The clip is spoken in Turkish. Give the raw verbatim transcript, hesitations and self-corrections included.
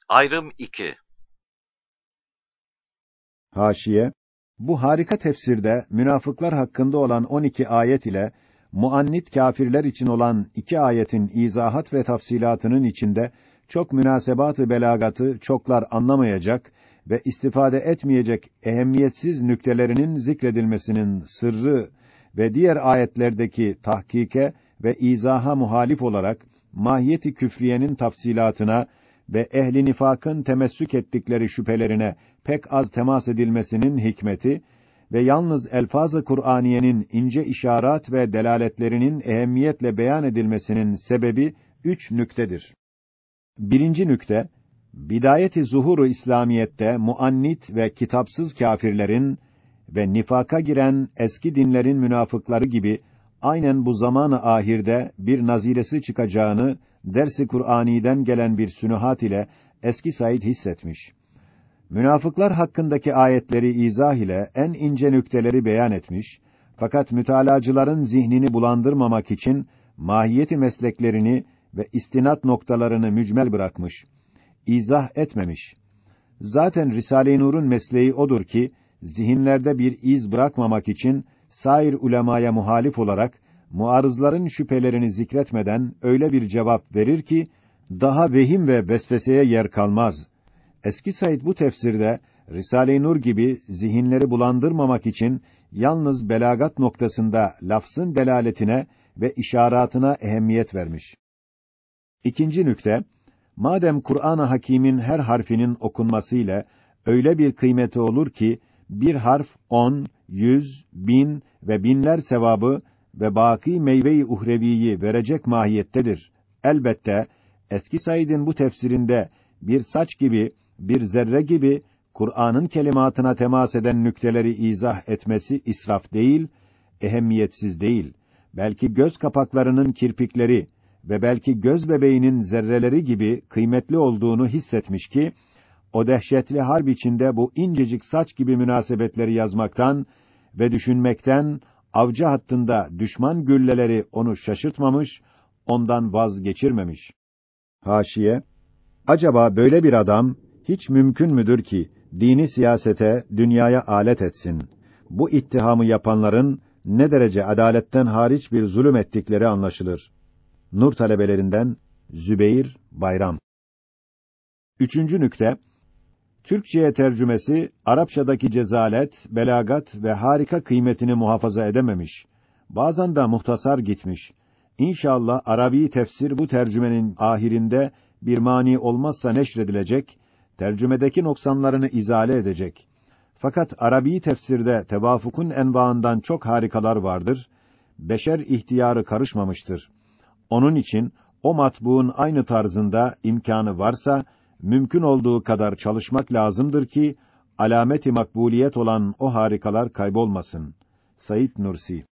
Ayrım iki. Haşiye, bu harika tefsirde münafıklar hakkında olan on iki ayet ile muannit kâfirler için olan iki ayetin izahat ve tafsilatının içinde çok münasebat-ı belagatı çoklar anlamayacak ve istifade etmeyecek ehemmiyetsiz nüktelerinin zikredilmesinin sırrı ve diğer ayetlerdeki tahkike ve izaha muhalif olarak mahiyeti küfriyenin tafsilatına ve ehli nifakın temessük ettikleri şüphelerine pek az temas edilmesinin hikmeti ve yalnız elfaz-ı Kur'aniyenin ince işaret ve delaletlerinin ehemmiyetle beyan edilmesinin sebebi üç nüktedir. Birinci nükte, bidayeti zuhuru İslamiyette muannit ve kitapsız kâfirlerin ve nifaka giren eski dinlerin münafıkları gibi aynen bu zamanı ahirde bir naziresi çıkacağını ders-i Kur'ani'den gelen bir sünuhat ile eski Said hissetmiş. Münafıklar hakkındaki ayetleri izah ile en ince nükteleri beyan etmiş, fakat mütalacıların zihnini bulandırmamak için mahiyeti mesleklerini ve istinat noktalarını mücmel bırakmış, izah etmemiş. Zaten Risale-i Nur'un mesleği odur ki, zihinlerde bir iz bırakmamak için sair ulemaya muhalif olarak muarızların şüphelerini zikretmeden öyle bir cevap verir ki daha vehim ve vesveseye yer kalmaz. Eski Said bu tefsirde Risale-i Nur gibi zihinleri bulandırmamak için yalnız belagat noktasında lafzın delaletine ve işaretine ehemmiyet vermiş. İkinci nükte, madem Kur'an-ı Hakîm'in her harfinin okunmasıyla öyle bir kıymeti olur ki bir harf on, yüz, bin ve binler sevabı ve baki meyve-i uhreviyi verecek mahiyettedir. Elbette eski Said'in bu tefsirinde bir saç gibi, bir zerre gibi Kur'an'ın kelimatına temas eden nükteleri izah etmesi israf değil, ehemmiyetsiz değil. Belki göz kapaklarının kirpikleri ve belki göz bebeğinin zerreleri gibi kıymetli olduğunu hissetmiş ki, o dehşetli harp içinde bu incecik saç gibi münasebetleri yazmaktan ve düşünmekten, avcı hattında düşman gülleleri onu şaşırtmamış, ondan vazgeçirmemiş. Haşiye, acaba böyle bir adam, hiç mümkün müdür ki, dini siyasete, dünyaya alet etsin? Bu ittihamı yapanların, ne derece adaletten hariç bir zulüm ettikleri anlaşılır. Nur talebelerinden Zübeyir Bayram. Üçüncü nükte, Türkçeye tercümesi, Arapçadaki cezalet, belagat ve harika kıymetini muhafaza edememiş. Bazen de muhtasar gitmiş. İnşallah Arabi tefsir bu tercümenin ahirinde bir mani olmazsa neşredilecek, tercümedeki noksanlarını izale edecek. Fakat Arabi tefsirde tevafukun envaından çok harikalar vardır. Beşer ihtiyarı karışmamıştır. Onun için o matbuğun aynı tarzında imkanı varsa mümkün olduğu kadar çalışmak lazımdır ki alameti makbuliyet olan o harikalar kaybolmasın. Said Nursi.